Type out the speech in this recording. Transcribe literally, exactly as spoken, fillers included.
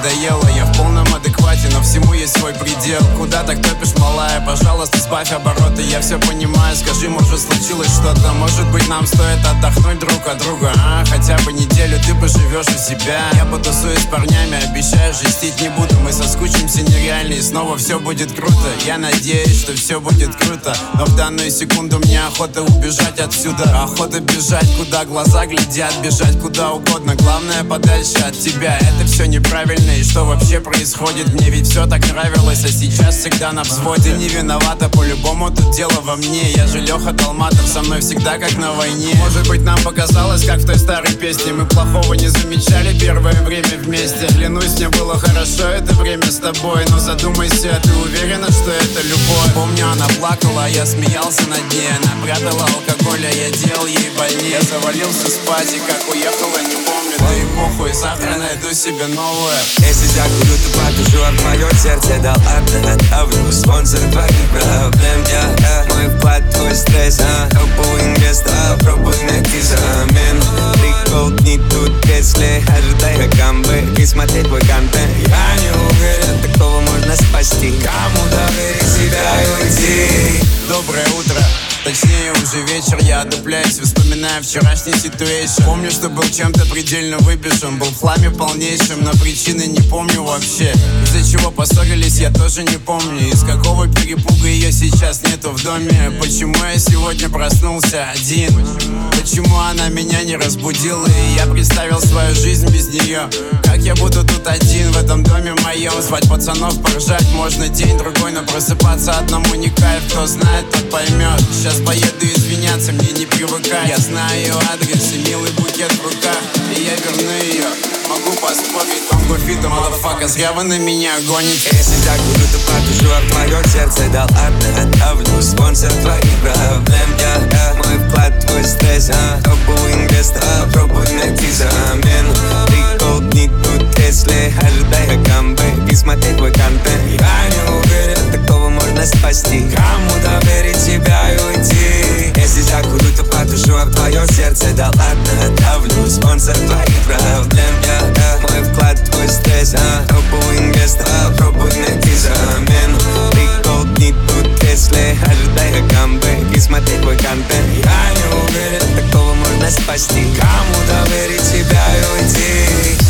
надоело. Я в полном адеквате, но всему есть свой предел. Куда так топишь, малая? Пожалуйста, сбавь обороты. Я все понимаю, скажи, может случилось что-то. Может быть нам стоит отдохнуть друг от друга, а? Хотя бы неделю ты поживешь у себя. Я потусуюсь с парнями, обещаю, жестить не буду. Мы соскучимся нереально и снова все будет круто. Я надеюсь, что все будет круто, но в данную секунду мне охота убежать отсюда. Охота бежать, куда глаза глядят. Бежать куда угодно, главное подальше от тебя. Это все неправильно, и что вообще происходит? Мне ведь все так нравилось, а сейчас всегда на взводе. Ты не виновата, по-любому тут дело во мне. Я же Леха Талматов, со мной всегда как на войне. Может быть нам показалось, как в той старой песне. Мы плохого не замечали первое время вместе. Клянусь, мне было хорошо это время с тобой. Но задумайся, ты уверена, что это любовь? Помню, она плакала, а я смеялся над ней. Она прятала алкоголь, а я делал ей больнее. Я завалился спать, и как уехала, не помню. Да и похуй, завтра найду себе новое. Если закурю, то потушу, а твое сердце дал ладно, отдавлю. Спонсор твоих проблем, я, я. Мой вклад, твой стресс, а. Топовый инвестор, попробуй найти замену. Прикол не тут, если ожидай камбэк и смотреть твой контент. Я не уверен, такого можно спасти. Кому доверить себя и уйти? Доброе утро, точнее уже вечер. Я одупляюсь, вспоминая вчерашний ситуэйшн. Помню, что был чем-то предельно выбежен. Был в хламе полнейшем, но причины не помню вообще. Из-за чего поссорились, я тоже не помню. Из какого перепуга ее сейчас нету в доме. Почему я сегодня проснулся один? Почему она меня не разбудила? И я представил свою жизнь без нее. Как я буду тут один в этом доме моем? Звать пацанов, поржать можно день-другой, но просыпаться одному не кайф. Кто знает, тот поймет. Сейчас поеду извиняться, мне не привыкать. Я знаю ее адрес и милый букет в руках, и я верну ее. Могу поспорить, вам гуфита, мазафака, зря вы на меня гоните. Если закурю, то потушу, а твое сердце дал ладно, отдавлю. Спонсор твоих проблем, я, я. Мой вклад, твой стресс, а. Топовый инвестор, попробуй найти замену. Прикол не тут, если ожидай камбэк и смотреть твой контент. Я не уверен, такого можно спасти. Кому доверить себя и уйти? Если закурю, то потушу, а твое сердце дал ладно, отдавлю. Спонсор твоих проблем, я, я. Мой вклад, твой стресс, а. Топовый инвестор, попробуй найти замену. Прикол не тут, если ожидай камбэк и смотреть твой контент. Я не уверен, такого можно спасти. Кому доверить себя и уйти?